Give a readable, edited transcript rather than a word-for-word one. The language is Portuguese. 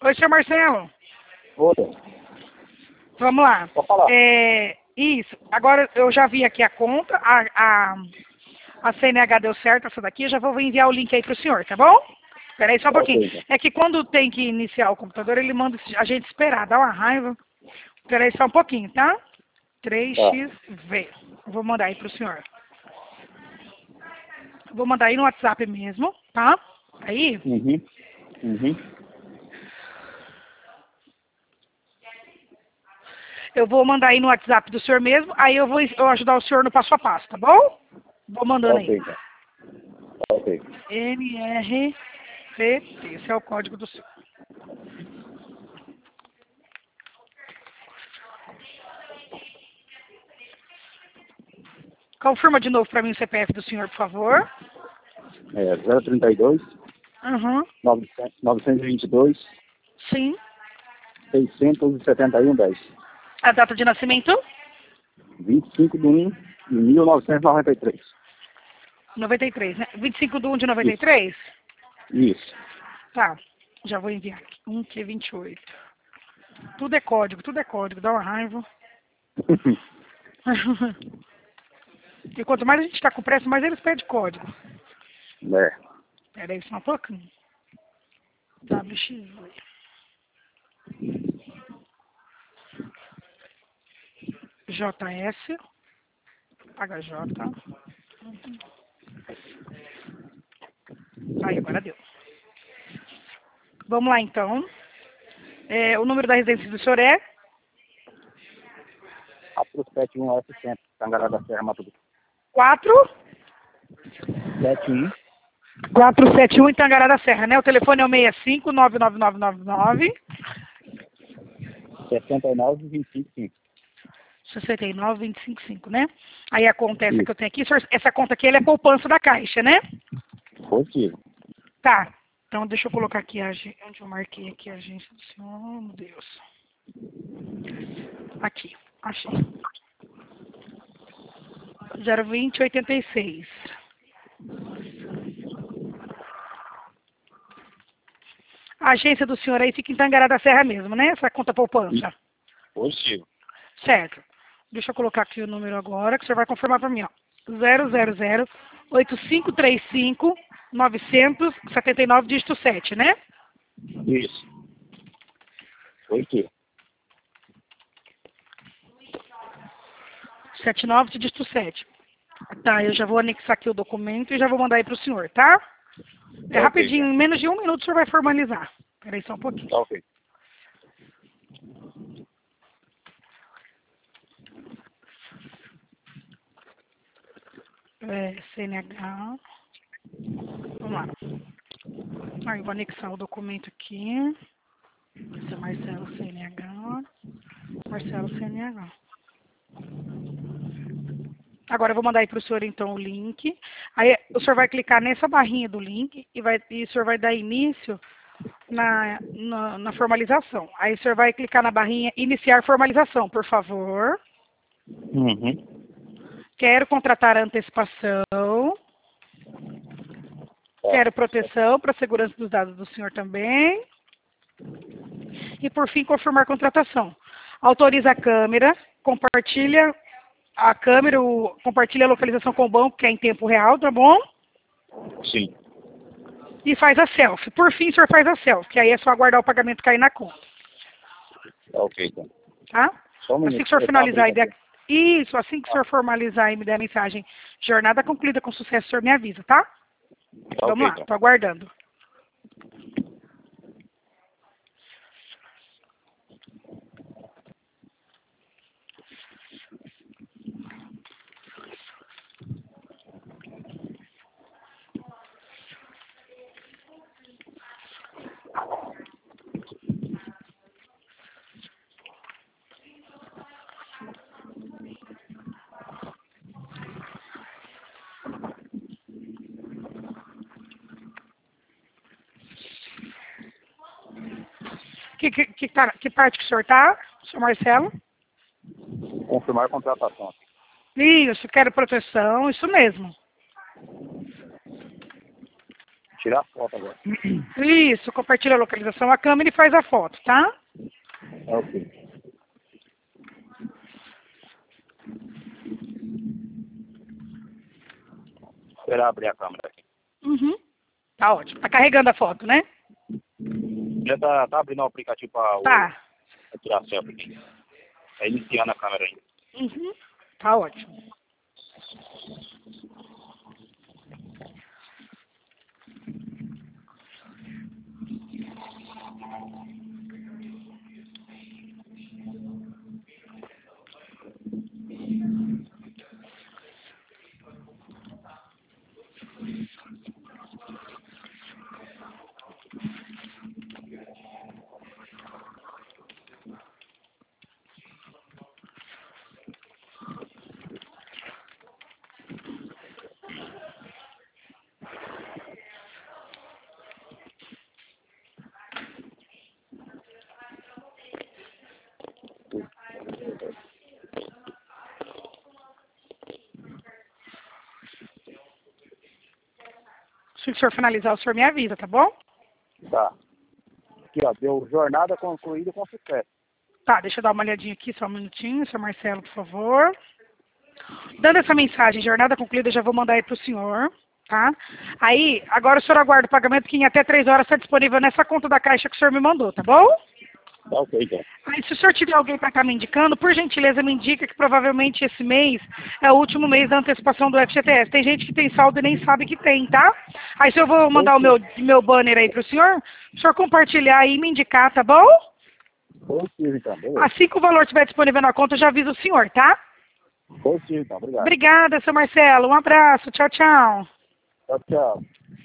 Oi, senhor Marcelo. Oi, Vamos lá. pode falar. Isso. Agora eu já vi aqui a conta, a CNH deu certo, essa daqui. Eu já vou enviar o link aí para o senhor, tá bom? Espera aí só um pouquinho. Ok, então. É que quando tem que iniciar o computador, ele manda a gente esperar. Dá uma raiva. Espera aí só um pouquinho, tá? 3xV. Vou mandar aí para o senhor. Vou mandar aí no WhatsApp mesmo, tá? Aí. Uhum. Eu vou mandar aí no WhatsApp do senhor mesmo, aí eu vou ajudar o senhor no passo a passo, tá bom? Vou mandando Ok, aí. então. Ok. NRCT, esse é o código do senhor. Confirma de novo para mim o CPF do senhor, por favor. 032 Uhum. 922 Sim. 671 10. A data de nascimento? 25/1/1993. 93, né? 25/1/93? Isso. Tá. Já vou enviar aqui. 1Q28. Tudo é código, dá uma raiva. E quanto mais a gente tá com pressa, mais eles pedem código. Pera aí só um pouquinho. WXV. JS. HJ. Aí, agora deu. Vamos lá, então. O número da residência do senhor é? 471 F Centro, Tangará da Serra, Mato Grosso. 71 471 em Tangará da Serra, né? O telefone é o 65 99999 69 25 69255, né? Aí a conta essa que eu tenho aqui, essa conta aqui ela é poupança da Caixa, né? Positivo. Tá. Então deixa eu colocar aqui onde eu marquei aqui a agência do senhor. Oh, meu Deus. Aqui, achei. 02086. A agência do senhor aí fica em Tangará da Serra mesmo, né? Essa conta poupança. Positivo. Certo. Deixa eu colocar aqui o número agora, que o senhor vai confirmar para mim, ó. 000-8535-979, dígito 7, né? Isso. Positivo. 79, dígito 7. Tá, eu já vou anexar aqui o documento e já vou mandar aí pro senhor, tá? É rapidinho, em menos de 1 minuto o senhor vai formalizar. Peraí só um pouquinho. Tá ok. CNH. Vamos lá. Aí eu vou anexar o documento aqui. Esse é Marcelo CNH. Marcelo CNH. Agora eu vou mandar aí para o senhor então o link. Aí o senhor vai clicar nessa barrinha do link e o senhor vai dar início na formalização. Aí o senhor vai clicar na barrinha iniciar formalização, por favor. Quero contratar a antecipação. Quero proteção para a segurança dos dados do senhor também. E por fim, confirmar a contratação. Autoriza a câmera, compartilha a câmera, compartilha a localização com o banco, que é em tempo real, tá bom? Sim. E faz a selfie. Por fim, o senhor faz a selfie, que aí é só aguardar o pagamento cair na conta. Tá ok, então. Tá? Só um minuto. Assim que o senhor finalizar isso, assim que o senhor formalizar e me der a mensagem, jornada concluída com sucesso, o senhor me avisa, tá? Tá Vamos ok, lá, então. tô aguardando. Que parte que o senhor tá, senhor Marcelo? Confirmar a contratação. Isso, quero proteção, isso mesmo. tirar a foto agora. Isso, compartilha a localização, a câmera e faz a foto, tá? Ok. Esperar abrir a câmera aqui. Uhum. Tá ótimo. Tá carregando a foto, né? Já tá abrindo o aplicativo para Tá. tirar a selfie aqui. Tá iniciando a câmera ainda. Uhum. Tá ótimo. Se o senhor finalizar, o senhor me avisa, tá bom? Tá. Aqui, ó. Deu jornada concluída com sucesso. Tá, deixa eu dar uma olhadinha aqui, só um minutinho, senhor Marcelo, por favor. Dando essa mensagem, jornada concluída, já vou mandar aí pro senhor, tá? Aí, agora o senhor aguarda o pagamento que em até 3 horas está disponível nessa conta da Caixa que o senhor me mandou, tá bom? Tá ok, então. Aí, se o senhor tiver alguém para estar me indicando, por gentileza, me indica que provavelmente esse mês é o último mês da antecipação do FGTS. Tem gente que tem saldo e nem sabe que tem, tá? Aí, se eu vou mandar o meu banner aí pro senhor, o senhor compartilhar aí e me indicar, tá bom? Positivo, então. Beleza. Assim que o valor estiver disponível na conta, eu já aviso o senhor, tá? Positivo, então. Obrigado. Obrigada, seu Marcelo. Um abraço. Tchau, tchau. Tchau, tchau.